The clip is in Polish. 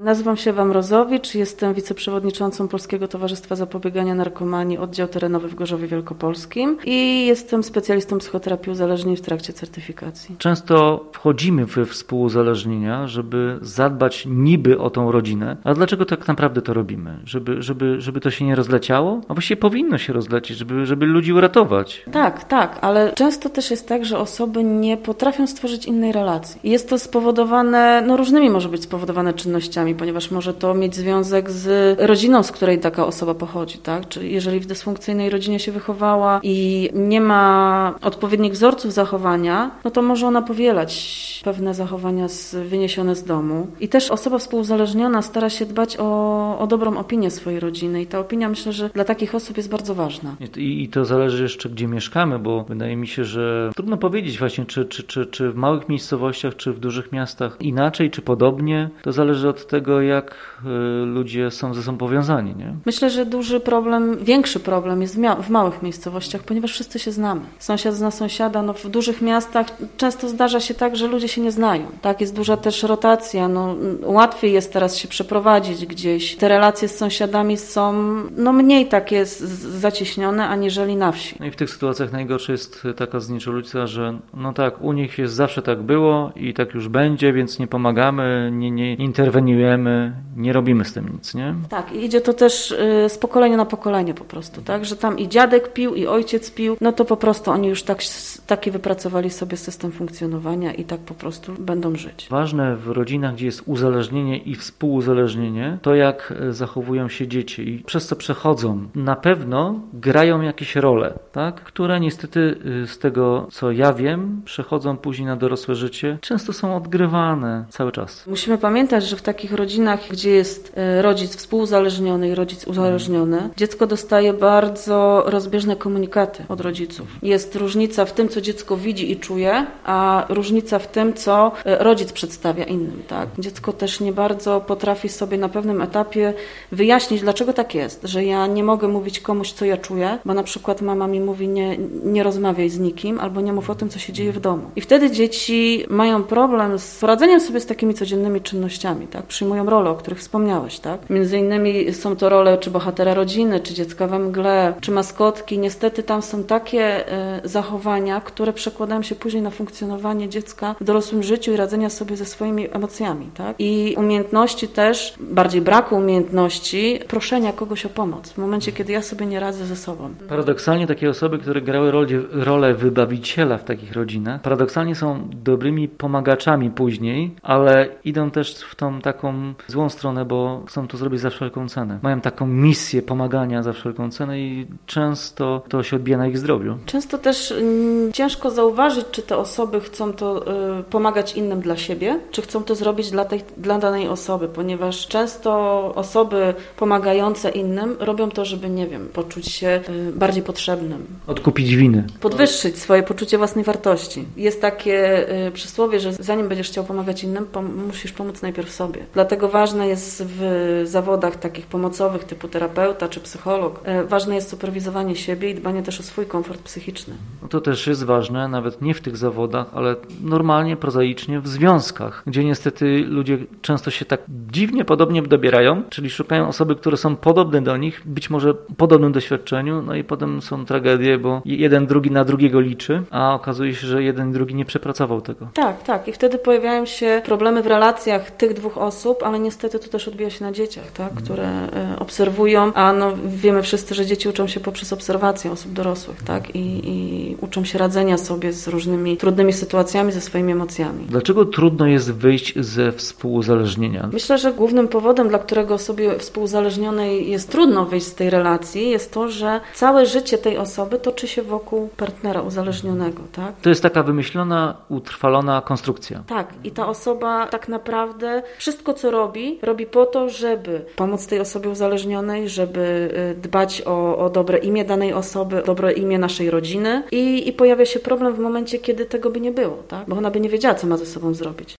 Nazywam się Ewa Mrozowicz, jestem wiceprzewodniczącą Polskiego Towarzystwa Zapobiegania Narkomanii, oddział terenowy w Gorzowie Wielkopolskim i jestem specjalistą psychoterapii uzależnień w trakcie certyfikacji. Często wchodzimy we współuzależnienia, żeby zadbać niby o tą rodzinę, a dlaczego tak naprawdę to robimy? Żeby to się nie rozleciało? A właściwie powinno się rozlecieć, żeby ludzi uratować. Tak, ale często też jest tak, że osoby nie potrafią stworzyć innej relacji. I jest to spowodowane, różnymi może być spowodowane czynnościami, ponieważ może to mieć związek z rodziną, z której taka osoba pochodzi, tak? Czyli jeżeli w dysfunkcyjnej rodzinie się wychowała i nie ma odpowiednich wzorców zachowania, to może ona powielać pewne zachowania wyniesione z domu. I też osoba współuzależniona stara się dbać o dobrą opinię swojej rodziny i ta opinia, myślę, że dla takich osób jest bardzo ważna. I to zależy jeszcze, gdzie mieszkamy, bo wydaje mi się, że trudno powiedzieć właśnie, czy w małych miejscowościach, czy w dużych miastach inaczej, czy podobnie. To zależy od tego, jak ludzie są ze sobą powiązani, nie? Myślę, że większy problem jest w małych miejscowościach, ponieważ wszyscy się znamy. Sąsiad zna sąsiada, w dużych miastach często zdarza się tak, że ludzie się nie znają. Tak, jest duża też rotacja, łatwiej jest teraz się przeprowadzić gdzieś. Te relacje z sąsiadami są mniej takie zacieśnione, aniżeli na wsi. No i w tych sytuacjach najgorsza jest taka znieczulica, że u nich jest zawsze tak było i tak już będzie, więc nie pomagamy, nie interweniujemy, nie robimy z tym nic, nie? Tak, i idzie to też z pokolenia na pokolenie po prostu, tak? Że tam i dziadek pił, i ojciec pił, to po prostu oni już taki wypracowali sobie system funkcjonowania i tak po prostu będą żyć. Ważne w rodzinach, gdzie jest uzależnienie i współuzależnienie, to jak zachowują się dzieci i przez co przechodzą. Na pewno grają jakieś role, tak? Które niestety z tego, co ja wiem, przechodzą później na dorosłe życie, często są odgrywane cały czas. Musimy pamiętać, że w takich rodzinach, gdzie jest rodzic współuzależniony i rodzic uzależniony, dziecko dostaje bardzo rozbieżne komunikaty od rodziców. Jest różnica w tym, co dziecko widzi i czuje, a różnica w tym, co rodzic przedstawia innym. Tak? Dziecko też nie bardzo potrafi sobie na pewnym etapie wyjaśnić, dlaczego tak jest, że ja nie mogę mówić komuś, co ja czuję, bo na przykład mama mi mówi, nie rozmawiaj z nikim, albo nie mów o tym, co się dzieje w domu. I wtedy dzieci mają problem z poradzeniem sobie z takimi codziennymi czynnościami, tak? Przyjmują role, o których wspomniałeś, tak? Między innymi są to role czy bohatera rodziny, czy dziecka we mgle, czy maskotki. Niestety tam są takie zachowania, które przekładają się później na funkcjonowanie dziecka w dorosłym życiu i radzenia sobie ze swoimi emocjami, tak? I umiejętności też, bardziej braku umiejętności, proszenia kogoś o pomoc w momencie, kiedy ja sobie nie radzę ze sobą. Paradoksalnie takie osoby, które grały rolę wybawiciela w takich rodzinach, paradoksalnie są dobrymi pomagaczami później, ale idą też w tą taką złą stronę, bo chcą to zrobić za wszelką cenę. Mają taką misję pomagania za wszelką cenę i często to się odbija na ich zdrowiu. Często też ciężko zauważyć, czy te osoby chcą to pomagać innym dla siebie, czy chcą to zrobić dla danej osoby, ponieważ często osoby pomagające innym robią to, żeby, poczuć się bardziej potrzebnym. Odkupić winy. Podwyższyć swoje poczucie własnej wartości. Jest takie przysłowie, że zanim będziesz chciał pomagać innym, musisz pomóc najpierw sobie. Dlatego ważne jest w zawodach takich pomocowych typu terapeuta czy psycholog, ważne jest superwizowanie siebie i dbanie też o swój komfort psychiczny. To też jest ważne, nawet nie w tych zawodach, ale normalnie, prozaicznie w związkach, gdzie niestety ludzie często się tak dziwnie podobnie dobierają, czyli szukają osoby, które są podobne do nich, być może w podobnym doświadczeniu, i potem są tragedie, bo jeden drugi na drugiego liczy, a okazuje się, że jeden drugi nie przepracował tego. Tak. I wtedy pojawiają się problemy w relacjach tych dwóch osób, ale niestety to też odbija się na dzieciach, tak? Które obserwują, a wiemy wszyscy, że dzieci uczą się poprzez obserwację osób dorosłych, tak? I uczą się radzenia sobie z różnymi trudnymi sytuacjami, ze swoimi emocjami. Dlaczego trudno jest wyjść ze współuzależnienia? Myślę, że głównym powodem, dla którego osobie współuzależnionej jest trudno wyjść z tej relacji, jest to, że całe życie tej osoby toczy się wokół partnera uzależnionego, tak? To jest taka wymyślona, utrwalona konstrukcja. Tak. I ta osoba tak naprawdę wszystko, co robi po to, żeby pomóc tej osobie uzależnionej, żeby dbać o dobre imię danej osoby, dobre imię naszej rodziny i pojawia się problem w momencie, kiedy tego by nie było, tak? Bo ona by nie wiedziała, co ma ze sobą zrobić.